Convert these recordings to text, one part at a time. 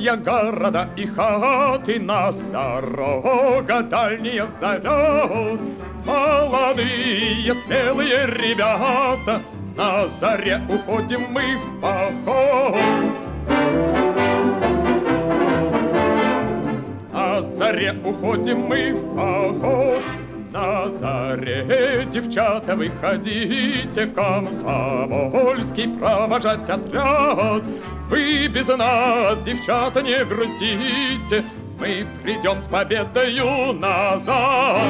предгорья, города и хаты нас дорога дальняя зовет. Молодые, смелые ребята, на заре уходим мы в поход. На заре уходим мы в поход. На заре, девчата, выходите, комсомольский провожать отряд. Вы без нас, девчата, не грустите, мы придем с победою назад.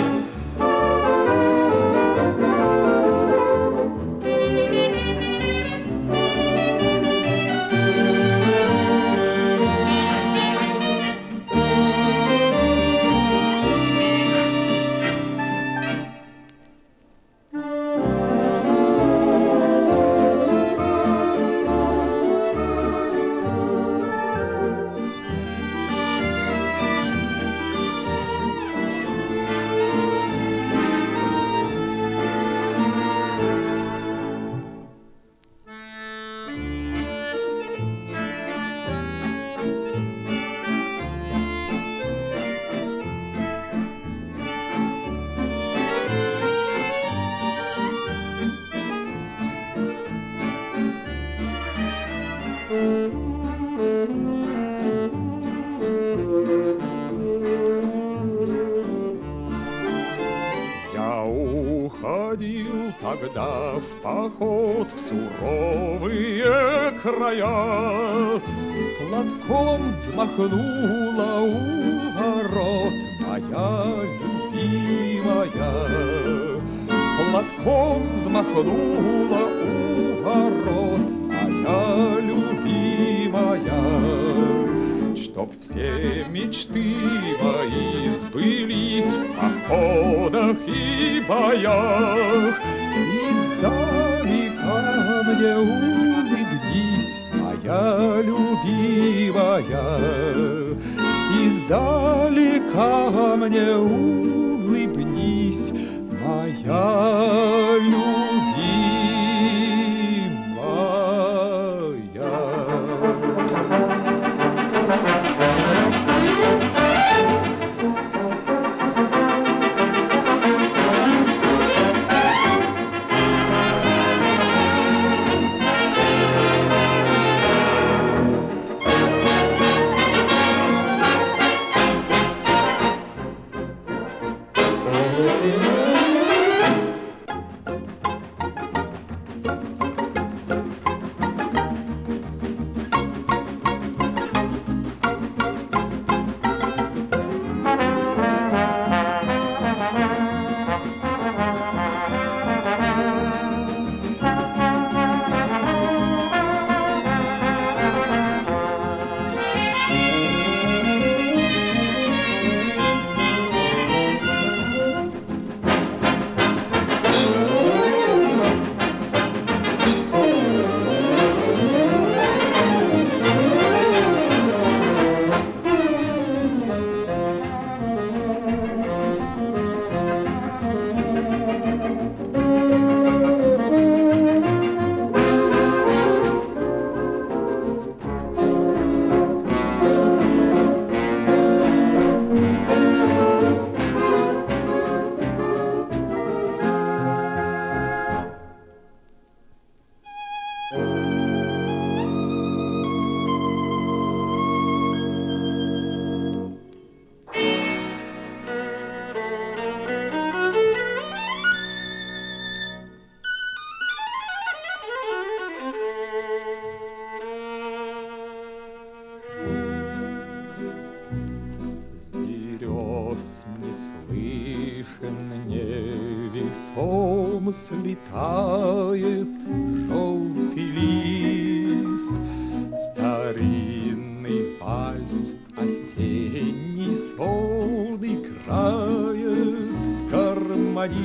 Уходил тогда в поход в суровые края. Платком взмахнула у ворот моя любимая. Платком взмахнула у ворот моя любимая. Чтоб все мечты мои сбылись в походах и боях. Издалека мне улыбнись, моя любимая. Издалека мне улыбнись, моя любимая. Невесом слетает желтый лист, старинный вальс осенний сон играет гармонист.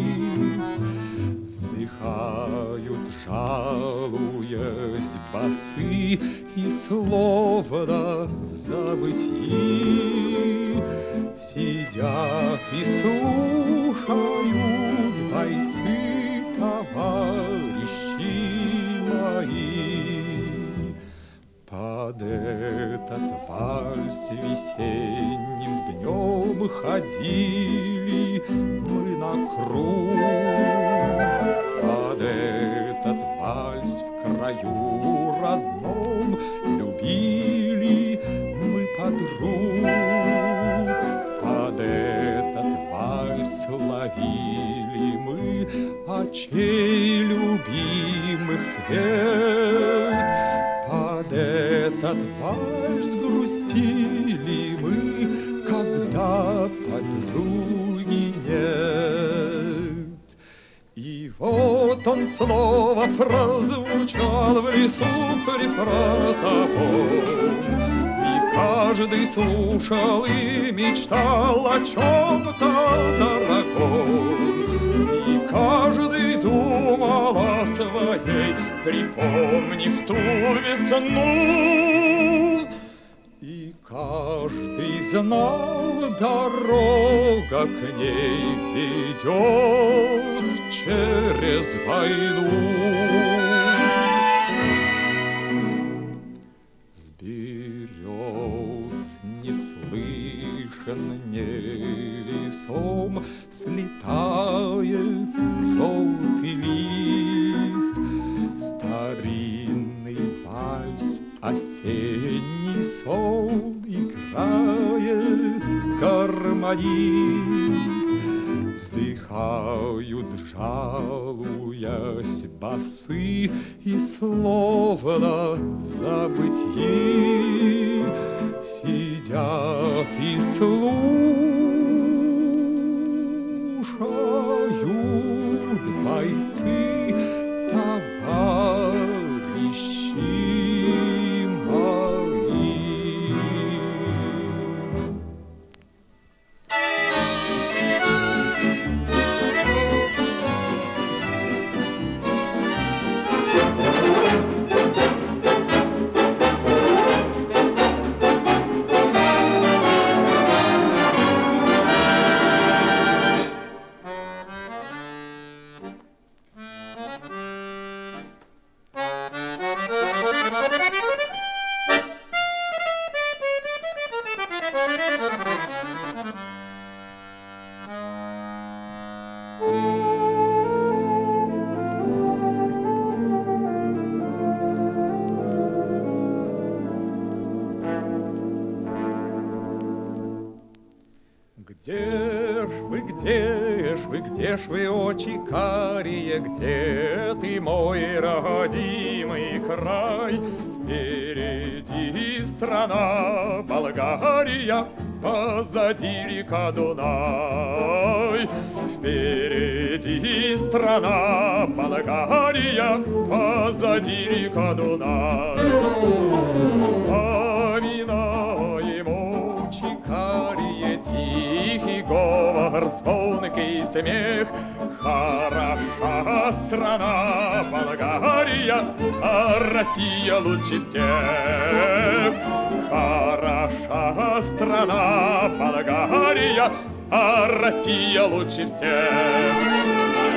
Вздыхают, жалуясь, басы, и словно в забытии сидят и слушают бойцы, товарищи мои. Под этот ходили мы на круг под этот вальс в краю родном. Любили мы подруг, под этот вальс ловили мы очей любимых свет. Под этот вальс грустили мы, когда подруги нет. И вот он снова прозвучал в лесу при протопом, и каждый слушал и мечтал о чем-то дорогом, и каждый думал о своей, припомнив ту весну. И каждый знал, дорога к ней ведет через войну. С берез неслышен невесом слетает желтый лист, старинный вальс осенний сон играет гармонист. Вздыхают, жалуясь, басы, и словно в забытьи сидят и слушают бойцы, товарищи мои. Где ж вы, очи карие, где ты, мой родимый край? Впереди страна Болгария, позади река Дунай. Впереди страна Болгария, позади река Дунай. Вспоминаем, очи карие, тихий говор, звонкий смех. Хороша страна Болгария, а Россия лучше всех. Хороша страна Болгария, а Россия лучше всех.